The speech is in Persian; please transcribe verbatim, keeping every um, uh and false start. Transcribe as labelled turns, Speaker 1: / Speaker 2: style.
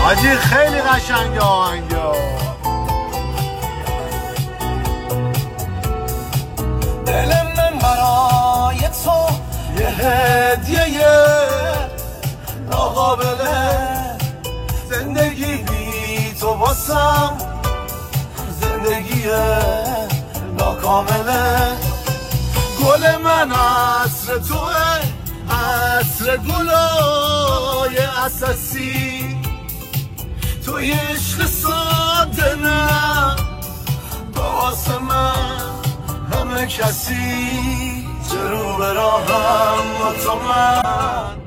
Speaker 1: حاجی خیلی قشنگه آهنگا.
Speaker 2: دل من برای تو یه هدیه ناقابله، زندگی بی تو واسم زندگی ناکامله. گل من عصر توه، عصر گلای اساسی، توی عشق ساده نه واسه من همه کسی، چرا به راهم با تو من